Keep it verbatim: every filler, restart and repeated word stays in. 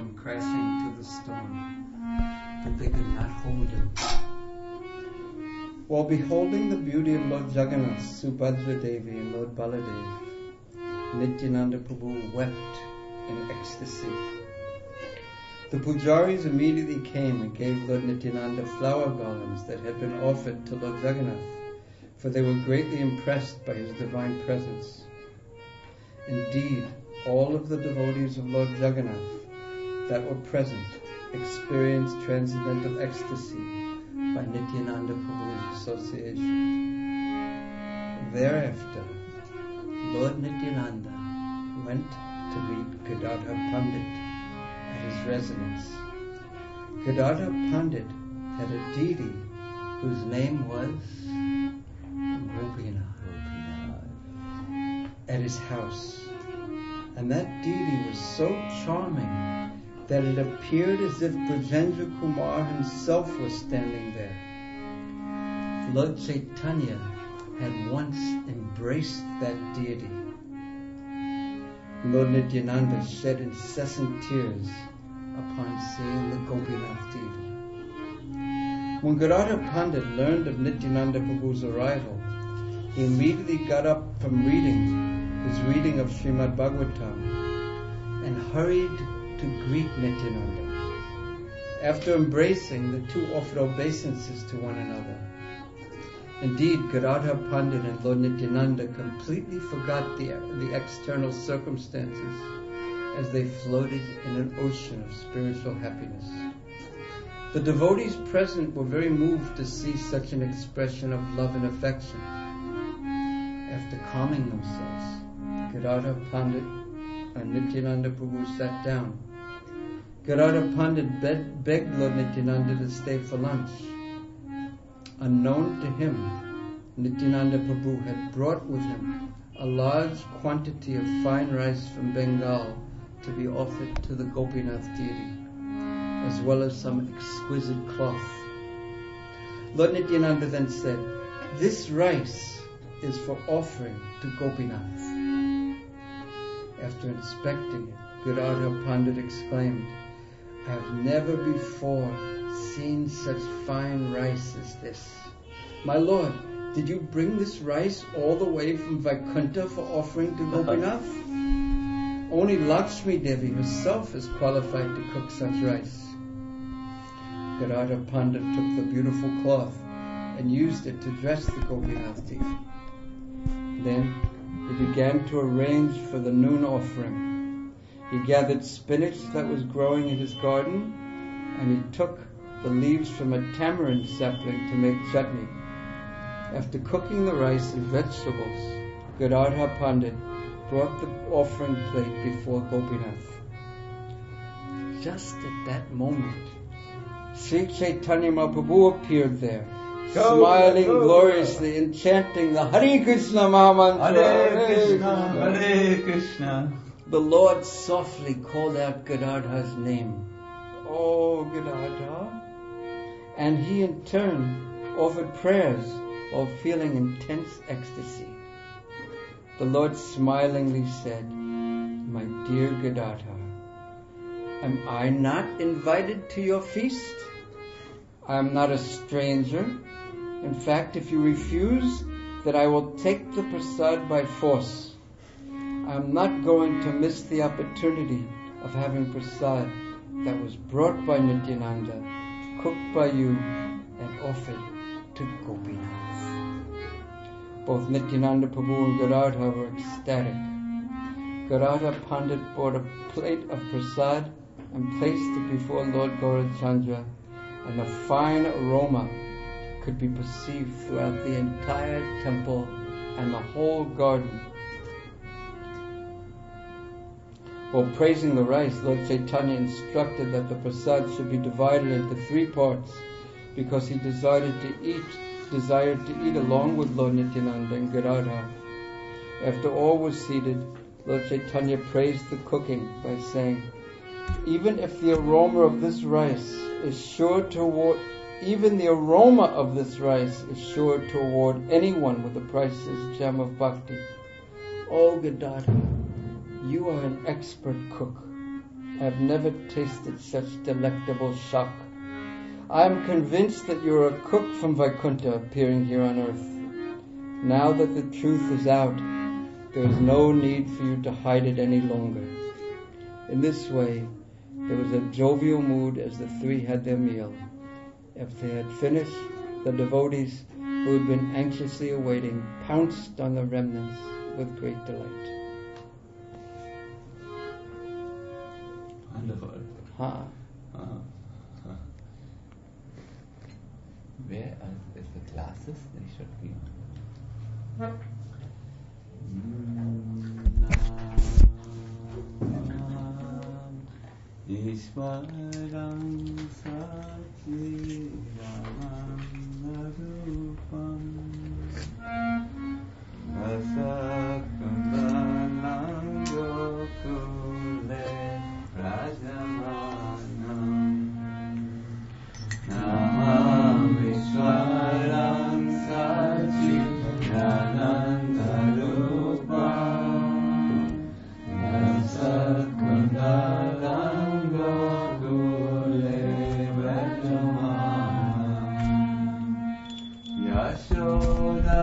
come crashing to the stone, but they could not hold him. While beholding the beauty of Lord Jagannath, Subhadra Devi and Lord Baladev, Nityananda Prabhu wept in ecstasy. The pujaris immediately came and gave Lord Nityananda flower garlands that had been offered to Lord Jagannath, for they were greatly impressed by his divine presence. Indeed, all of the devotees of Lord Jagannath that were present experienced transcendental ecstasy by Nityananda Prabhu's association. Thereafter, Lord Nityananda went to meet Gadadhar Pandit at his residence. Gadadhar Pandit had a deity whose name was Gopinath at his house. And that deity was so charming that it appeared as if Brajendra Kumar himself was standing there. Lord Chaitanya had once embraced that deity. Lord Nityananda shed incessant tears upon seeing the Gopinath deity. When Gadadhar Pandit learned of Nityananda Prabhu's arrival, he immediately got up from reading his reading of Srimad Bhagavatam and hurried to greet Nityananda. After embracing, the two offered obeisances to one another. Indeed, Gadadhar Pandit and Lord Nityananda completely forgot the, the external circumstances as they floated in an ocean of spiritual happiness. The devotees present were very moved to see such an expression of love and affection. After calming themselves, Gadadhar Pandit and Nityananda Prabhu sat down. Gadadhar Pandit beg- begged Lord Nityananda to stay for lunch. Unknown to him, Nityananda Prabhu had brought with him a large quantity of fine rice from Bengal to be offered to the Gopinath deity, as well as some exquisite cloth. Lord Nityananda then said, "This rice is for offering to Gopinath." After inspecting it, Gadadhar Pandit exclaimed, "I have never before seen such fine rice as this. My lord, did you bring this rice all the way from Vaikuntha for offering to Gopinath? Only Lakshmi Devi herself is qualified to cook such rice." Gadadhar Pandit took the beautiful cloth and used it to dress the Gopinath deity. Then he began to arrange for the noon offering. He gathered spinach that was growing in his garden, and he took the leaves from a tamarind sapling to make chutney. After cooking the rice and vegetables, Gadadhar Pandit brought the offering plate before Gopinath. Just at that moment, Sri Chaitanya Mahaprabhu appeared there, go, smiling go, gloriously and chanting the Hare Krishna Mahamantra. Hare Krishna, Hare Krishna. The Lord softly called out Gadadhar's name, "Oh, Gadadhar," and he in turn offered prayers while feeling intense ecstasy. The Lord smilingly said, "My dear Gadadhar, am I not invited to your feast? I am not a stranger. In fact, if you refuse, then I will take the prasad by force. I am not going to miss the opportunity of having prasad that was brought by Nityananda, cooked by you, and offered to Gopinath." Both Nityananda Prabhu and Gadadhar were ecstatic. Gadadhar Pandit brought a plate of prasad and placed it before Lord Gaurachandra, and a fine aroma could be perceived throughout the entire temple and the whole garden. While praising the rice, Lord Chaitanya instructed that the prasad should be divided into three parts, because he desired to eat, desired to eat along with Lord Nityananda and Gadadhar. After all were seated, Lord Chaitanya praised the cooking by saying, "Even if the aroma of this rice is sure to award, even the aroma of this rice is sure to award anyone with the priceless gem of bhakti. Oh Gadadhar, you are an expert cook. have never tasted such delectable shock. I am convinced that you are a cook from Vaikuntha appearing here on earth. Now that the truth is out, there is no need for you to hide it any longer. In this way, there was a jovial mood as the three had their meal. After they had finished, the devotees, who had been anxiously awaiting, pounced on the remnants with great delight. Wonderful. Huh. Uh, uh. Where are is the glasses? They should be on. Ishwaram Satchidananda Rupam Asakta